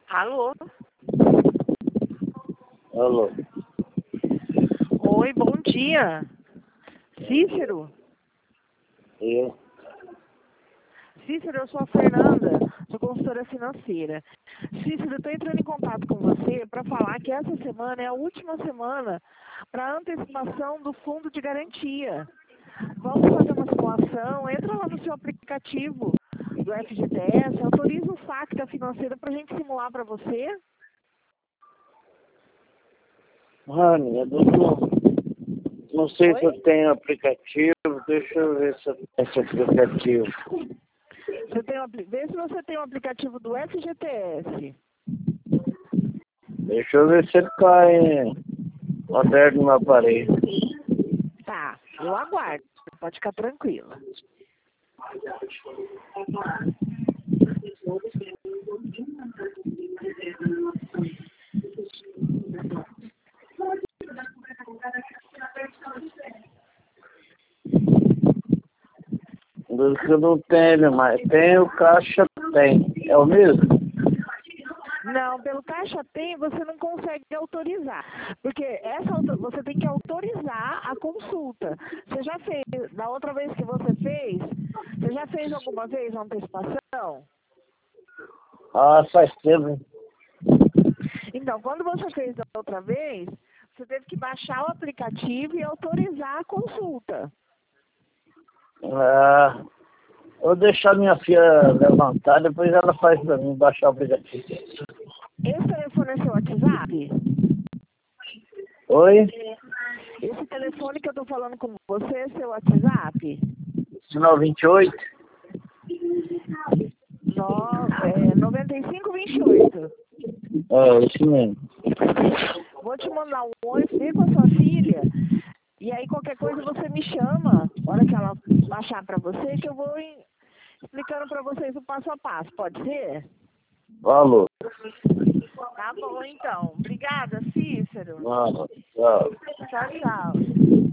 Alô? Alô? Oi, bom dia. Cícero? Eu? Cícero, eu sou a Fernanda, sou consultora financeira. Cícero, eu estou entrando em contato com você para falar que essa semana é a última semana para antecipação do fundo de garantia. Vamos fazer uma simulação, entra lá no seu aplicativo do FGTS, autoriza o saque da financeira para a gente simular para você. Rani, eu não sei Oi? se eu tenho aplicativo. Deixa eu ver se eu tenho esse aplicativo. Vê se você tem um aplicativo do FGTS. Deixa eu ver se ele cai moderno no meu aparelho. Tá, eu aguardo. Pode ficar tranquila. Dos que eu não tenho, mas tem o Caixa tem. É o mesmo? Não, pelo Caixa Tem você não consegue autorizar. Porque você tem que autorizar a consulta. Você já fez, da outra vez que você já fez alguma vez uma antecipação? Ah, faz tempo, hein? Então, quando você fez da outra vez, você teve que baixar o aplicativo e autorizar a consulta. Ah, vou deixar minha filha levantar, depois ela faz pra mim baixar o aplicativo. Esse telefone é seu WhatsApp? Oi? Esse telefone que eu estou falando com você é seu WhatsApp? Sinal 28? 9528. É, isso mesmo. Vou te mandar um oi, vê com a sua filha. E aí qualquer coisa você me chama, na hora que ela baixar para você, que eu vou explicando para vocês o passo a passo. Pode ser? Alô? Tá bom, então. Obrigada, Cícero. Tchau. Tchau, tchau.